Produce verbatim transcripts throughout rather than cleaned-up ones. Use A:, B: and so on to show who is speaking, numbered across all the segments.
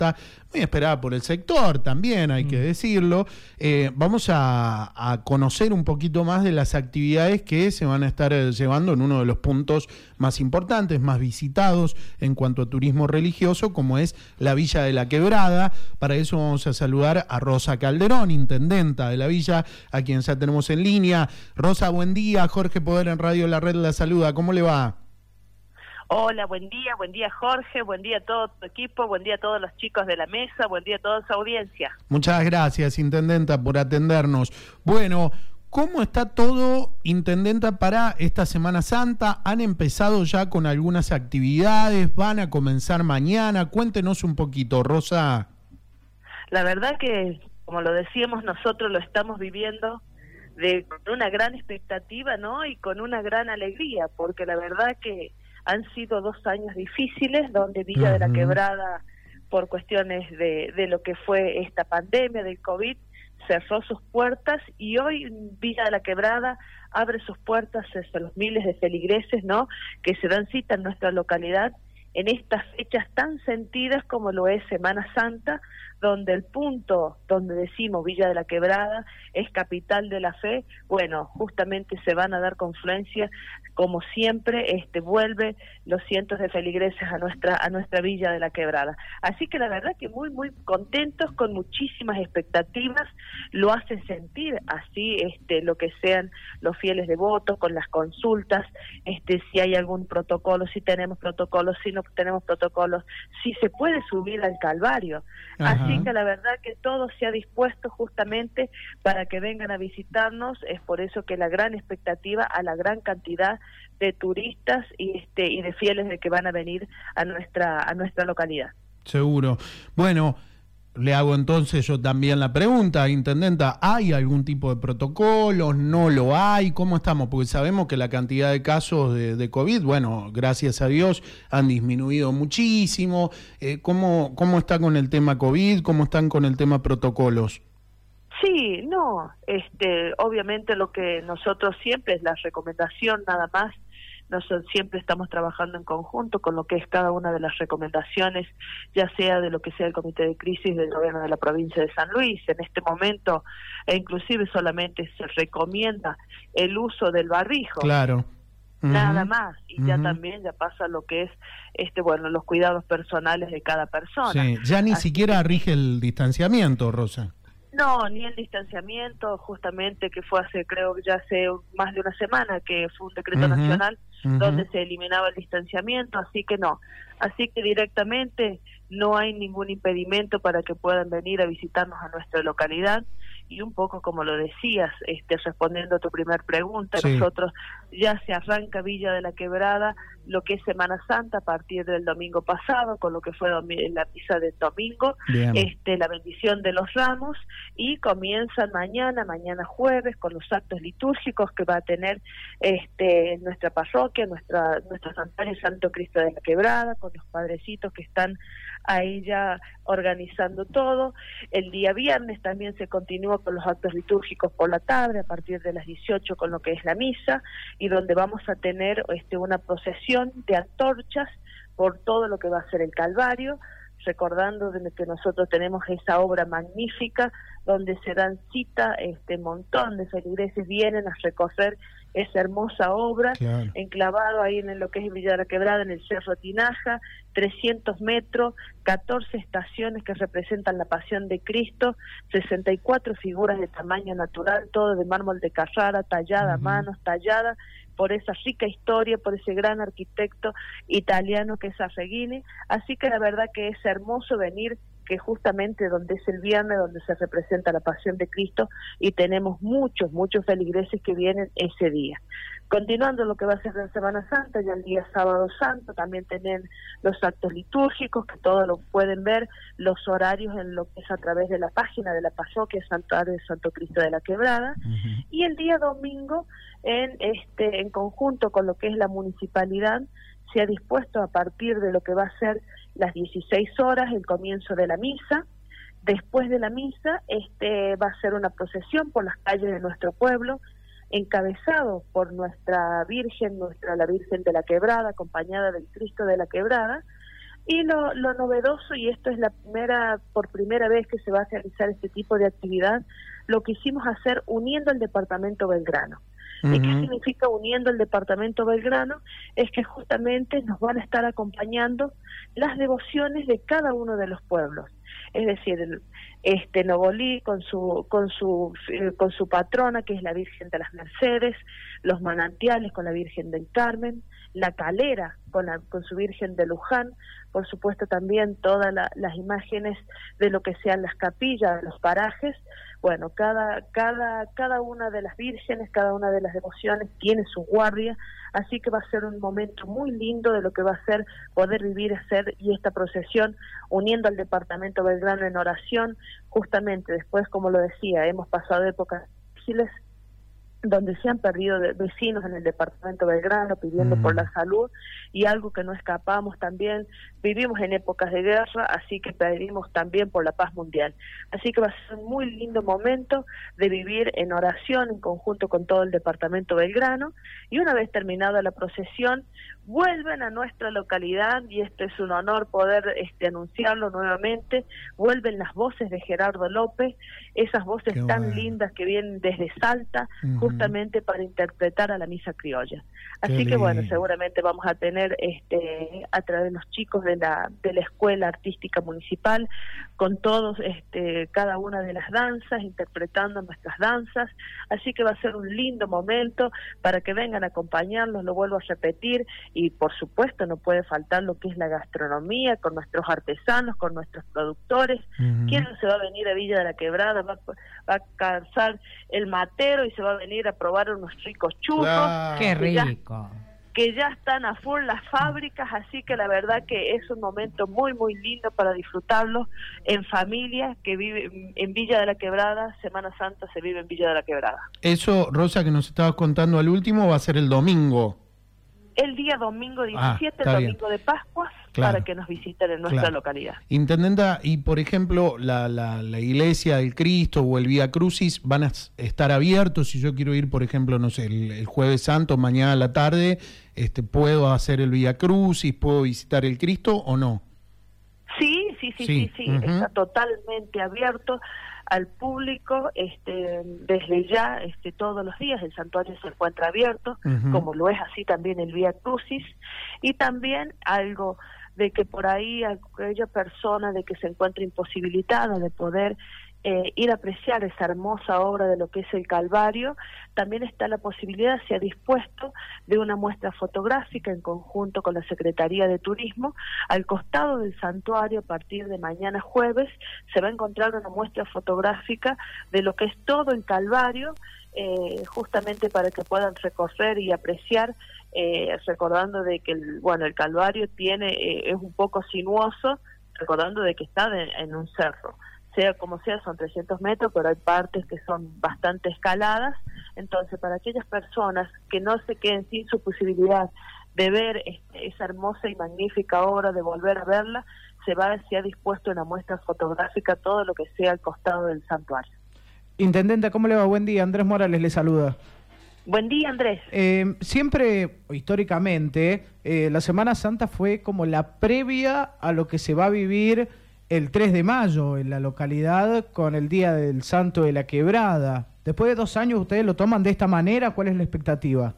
A: fiesta, muy esperada por el sector también, hay mm. que decirlo. Eh, vamos a, a conocer un poquito más de las actividades que se van a estar llevando en uno de los puntos más importantes, más visitados en cuanto a turismo religioso, como es la Villa de la Quebrada. Para eso vamos a saludar a Rosa Calderón, intendenta de la villa, a quien ya tenemos en línea. Rosa, buen día. Jorge Poder en Radio La Red la saluda. ¿Cómo le va?
B: Hola, buen día, buen día Jorge, buen día a todo tu equipo, buen día a todos los chicos de la mesa, buen día a toda su audiencia.
A: Muchas gracias, intendenta, por atendernos. Bueno, ¿cómo está todo, intendenta, para esta Semana Santa? ¿Han empezado ya con algunas actividades? ¿Van a comenzar mañana? Cuéntenos un poquito, Rosa.
B: La verdad que, como lo decíamos, nosotros lo estamos viviendo de, con una gran expectativa, ¿no? Y con una gran alegría, porque la verdad que han sido dos años difíciles, donde Villa uh-huh. de la Quebrada, por cuestiones de, de lo que fue esta pandemia del COVID, cerró sus puertas, y hoy Villa de la Quebrada abre sus puertas a los miles de feligreses, ¿no?, que se dan cita en nuestra localidad en estas fechas tan sentidas como lo es Semana Santa, donde el punto donde decimos Villa de la Quebrada es capital de la fe. Bueno, justamente se van a dar confluencias, como siempre, este vuelve los cientos de feligreses a nuestra a nuestra Villa de la Quebrada. Así que la verdad que muy muy contentos, con muchísimas expectativas, lo hacen sentir así este lo que sean los fieles devotos, con las consultas, este si hay algún protocolo, si tenemos protocolos, si no tenemos protocolos, si se puede subir al Calvario. Ajá. Así que la verdad que todo se ha dispuesto justamente para que vengan a visitarnos. Es por eso que la gran expectativa a la gran cantidad de turistas y este y de fieles de que van a venir a nuestra a nuestra localidad.
A: Seguro. Bueno, le hago entonces yo también la pregunta, intendenta, ¿hay algún tipo de protocolos? ¿No lo hay? ¿Cómo estamos? Porque sabemos que la cantidad de casos de, de COVID, bueno, gracias a Dios, han disminuido muchísimo. Eh, ¿cómo, ¿Cómo está con el tema COVID? ¿Cómo están con el tema protocolos?
B: Sí, no, este, obviamente lo que nosotros siempre es la recomendación nada más. Nosotros siempre estamos trabajando en conjunto con lo que es cada una de las recomendaciones, ya sea de lo que sea el Comité de Crisis del Gobierno de la Provincia de San Luis. En este momento, e inclusive solamente se recomienda el uso del barbijo.
A: Claro. Uh-huh.
B: Nada más. Y uh-huh. ya también ya pasa lo que es este bueno los cuidados personales de cada persona.
A: Sí, ya ni
B: Así
A: siquiera
B: que
A: rige el distanciamiento, Rosa.
B: No, ni el distanciamiento, justamente que fue hace, creo que ya hace más de una semana que fue un decreto uh-huh, nacional uh-huh. donde se eliminaba el distanciamiento, así que no, así que directamente no hay ningún impedimento para que puedan venir a visitarnos a nuestra localidad. Y un poco como lo decías, este, respondiendo a tu primer pregunta, sí. nosotros ya se arranca Villa de la Quebrada, lo que es Semana Santa, a partir del domingo pasado, con lo que fue la misa del domingo, este, la bendición de los ramos, y comienzan mañana, mañana jueves, con los actos litúrgicos que va a tener este, nuestra parroquia, nuestra, nuestra santuario Santo Cristo de la Quebrada, con los padrecitos que están ahí ya organizando todo. El día viernes también se continúa con los actos litúrgicos por la tarde, a partir de las dieciocho, con lo que es la misa, y donde vamos a tener este, una procesión de antorchas por todo lo que va a ser el Calvario, recordando de que nosotros tenemos esa obra magnífica donde se dan cita, este montón de feligreses vienen a recorrer esa hermosa obra, claro. enclavado ahí en lo que es Villa de la Quebrada, en el Cerro Tinaja, trescientos metros, catorce estaciones que representan la Pasión de Cristo, sesenta y cuatro figuras de tamaño natural, todo de mármol de Carrara, tallada a uh-huh. manos, tallada por esa rica historia, por ese gran arquitecto italiano que es Arreghini. Así que la verdad que es hermoso venir, que justamente donde es el viernes, donde se representa la Pasión de Cristo, y tenemos muchos, muchos feligreses que vienen ese día. Continuando lo que va a ser la Semana Santa, ya el día Sábado Santo también tienen los actos litúrgicos, que todos lo pueden ver, los horarios en lo que es a través de la página de la parroquia Santuario de Santo Cristo de la Quebrada, uh-huh. y el día domingo, en este en conjunto con lo que es la municipalidad, se ha dispuesto a partir de lo que va a ser las dieciséis horas, el comienzo de la misa. Después de la misa, este va a ser una procesión por las calles de nuestro pueblo, encabezado por nuestra Virgen, nuestra la Virgen de la Quebrada, acompañada del Cristo de la Quebrada, Y lo, lo novedoso, y esto es la primera, por primera vez que se va a realizar este tipo de actividad, lo quisimos hacer uniendo el departamento Belgrano. Uh-huh. ¿Y qué significa uniendo el departamento Belgrano? Es que justamente nos van a estar acompañando las devociones de cada uno de los pueblos. Es decir, el, este Novolí con su con su eh, con su patrona, que es la Virgen de las Mercedes, los Manantiales con la Virgen del Carmen, La Calera con la, con su Virgen de Luján, por supuesto también todas la, las imágenes de lo que sean las capillas de los parajes. Bueno, cada cada cada una de las vírgenes, cada una de las devociones tiene su guardia, así que va a ser un momento muy lindo de lo que va a ser poder vivir, hacer y esta procesión uniendo al departamento Belgrano en oración. Justamente después, como lo decía, hemos pasado épocas difíciles donde se han perdido de vecinos en el departamento Belgrano pidiendo mm. por la salud, y algo que no escapamos también, vivimos en épocas de guerra, así que pedimos también por la paz mundial. Así que va a ser un muy lindo momento de vivir en oración en conjunto con todo el departamento Belgrano, y una vez terminada la procesión, vuelven a nuestra localidad, y este es un honor poder este, anunciarlo nuevamente, vuelven las voces de Gerardo López, esas voces Qué tan bueno. lindas que vienen desde Salta, uh-huh. justamente para interpretar a la misa criolla. Así Qué que lindo. Bueno, seguramente vamos a tener este a través de los chicos de la de la Escuela Artística Municipal, con todos este cada una de las danzas, interpretando nuestras danzas, así que va a ser un lindo momento para que vengan a acompañarnos, lo vuelvo a repetir, y por supuesto no puede faltar lo que es la gastronomía, con nuestros artesanos, con nuestros productores. Uh-huh. ¿Quién no se va a venir a Villa de la Quebrada? Va, va a calzar el matero y se va a venir a probar unos ricos churros.
C: Claro. ¡Qué rico!
B: Que ya están a full las fábricas, así que la verdad que es un momento muy muy lindo para disfrutarlo en familia, que vive en Villa de la Quebrada. Semana Santa se vive en Villa de la Quebrada.
A: Eso, Rosa, que nos estabas contando al último, va a ser el domingo.
B: El día domingo diecisiete, ah, el domingo bien. de Pascua, claro. para que nos visiten en nuestra claro. localidad.
A: Intendenta, y por ejemplo, la, la, la iglesia del Cristo o el Vía Crucis van a estar abiertos. Si yo quiero ir, por ejemplo, no sé, el, el Jueves Santo, mañana a la tarde, este, ¿puedo hacer el Vía Crucis? ¿Puedo visitar el Cristo o no?
B: Sí, sí, sí, sí, sí, sí. Uh-huh. Está totalmente abierto al público, este, desde ya, este, todos los días el santuario se encuentra abierto, uh-huh. como lo es así también el Vía Crucis, y también algo de que por ahí aquella persona de que se encuentra imposibilitada de poder eh, ir a apreciar esa hermosa obra de lo que es el Calvario, también está la posibilidad, se ha dispuesto, de una muestra fotográfica en conjunto con la Secretaría de Turismo. Al costado del santuario, a partir de mañana jueves, se va a encontrar una muestra fotográfica de lo que es todo el Calvario, eh, justamente para que puedan recorrer y apreciar, eh, recordando de que el, bueno, el Calvario tiene eh, es un poco sinuoso, recordando de que está de, en un cerro. Sea como sea, son trescientos metros, pero hay partes que son bastante escaladas. Entonces, para aquellas personas que no se queden sin su posibilidad de ver este, esa hermosa y magnífica obra, de volver a verla, se va se ha dispuesto una muestra fotográfica todo lo que sea al costado del santuario.
C: Intendenta, ¿cómo le va? Buen día, Andrés Morales le saluda.
B: Buen día, Andrés.
C: Eh, siempre, históricamente, eh, la Semana Santa fue como la previa a lo que se va a vivir el tres de mayo en la localidad con el Día del Santo de la Quebrada. Después de dos años, ¿ustedes lo toman de esta manera? ¿Cuál es la expectativa?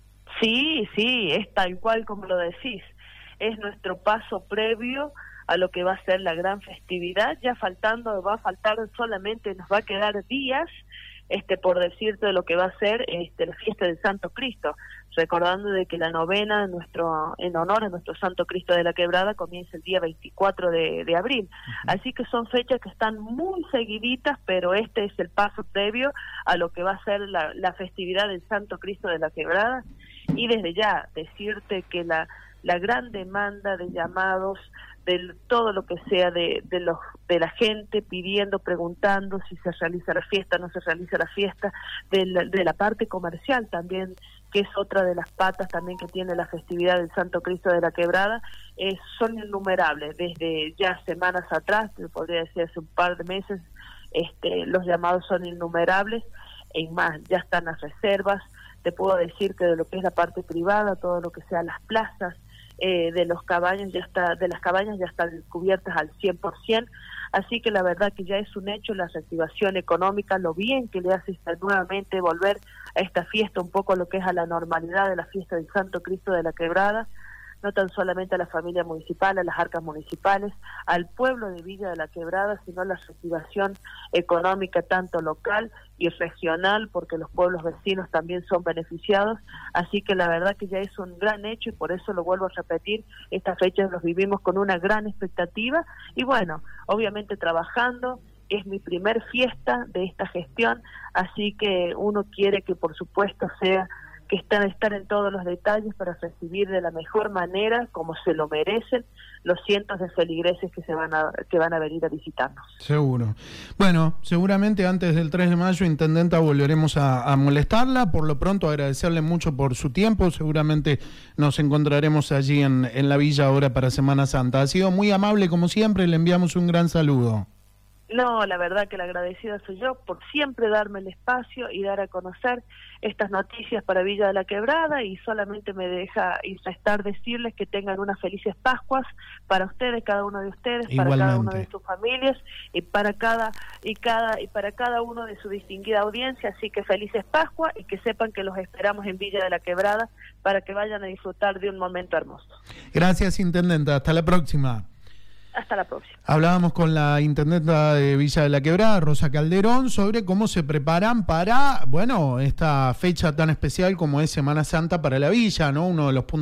B: Sí, sí, es tal cual como lo decís. Es nuestro paso previo a lo que va a ser la gran festividad. Ya faltando, va a faltar solamente, nos va a quedar días, este, por decirte de lo que va a ser este, la fiesta del Santo Cristo, recordando de que la novena en, nuestro, en honor a nuestro Santo Cristo de la Quebrada comienza el día veinticuatro de, de abril. Uh-huh. Así que son fechas que están muy seguiditas, pero este es el paso previo a lo que va a ser la, la festividad del Santo Cristo de la Quebrada. Y desde ya decirte que la, la gran demanda de llamados, de todo lo que sea de, de los de la gente pidiendo, preguntando si se realiza la fiesta, no se realiza la fiesta, de la, de la parte comercial también, que es otra de las patas también que tiene la festividad del Santo Cristo de la Quebrada, eh, son innumerables. Desde ya semanas atrás, te podría decir hace un par de meses, este, los llamados son innumerables, y más, ya están las reservas. Te puedo decir que de lo que es la parte privada, todo lo que sea las plazas, eh, de los cabañas ya está, de las cabañas ya están cubiertas al cien por ciento. Así que la verdad que ya es un hecho la reactivación económica, lo bien que le hace estar nuevamente volver a esta fiesta, un poco lo que es a la normalidad de la fiesta del Santo Cristo de la Quebrada, no tan solamente a la familia municipal, a las arcas municipales, al pueblo de Villa de la Quebrada, sino la reactivación económica tanto local y regional, porque los pueblos vecinos también son beneficiados. Así que la verdad que ya es un gran hecho y por eso lo vuelvo a repetir, estas fechas los vivimos con una gran expectativa y bueno, obviamente trabajando. Es mi primer fiesta de esta gestión, así que uno quiere que por supuesto sea que están estar en todos los detalles para recibir de la mejor manera, como se lo merecen, los cientos de feligreses que se van a que van a venir a visitarnos.
A: Seguro. Bueno, seguramente antes del tres de mayo, Intendenta, volveremos a, a molestarla. Por lo pronto, agradecerle mucho por su tiempo. Seguramente nos encontraremos allí en, en la villa ahora para Semana Santa. Ha sido muy amable, como siempre, le enviamos un gran saludo.
B: No, la verdad que la agradecida soy yo por siempre darme el espacio y dar a conocer estas noticias para Villa de la Quebrada, y solamente me deja instar decirles que tengan unas felices Pascuas para ustedes, cada uno de ustedes,
A: igualmente,
B: para cada una de sus familias y para cada y cada y para cada uno de su distinguida audiencia. Así que felices Pascuas y que sepan que los esperamos en Villa de la Quebrada para que vayan a disfrutar de un momento hermoso.
A: Gracias, Intendenta. Hasta la próxima.
B: Hasta la próxima.
A: Hablábamos con la intendenta de Villa de la Quebrada, Rosa Calderón, sobre cómo se preparan para, bueno, esta fecha tan especial como es Semana Santa para la villa, ¿no? Uno de los puntos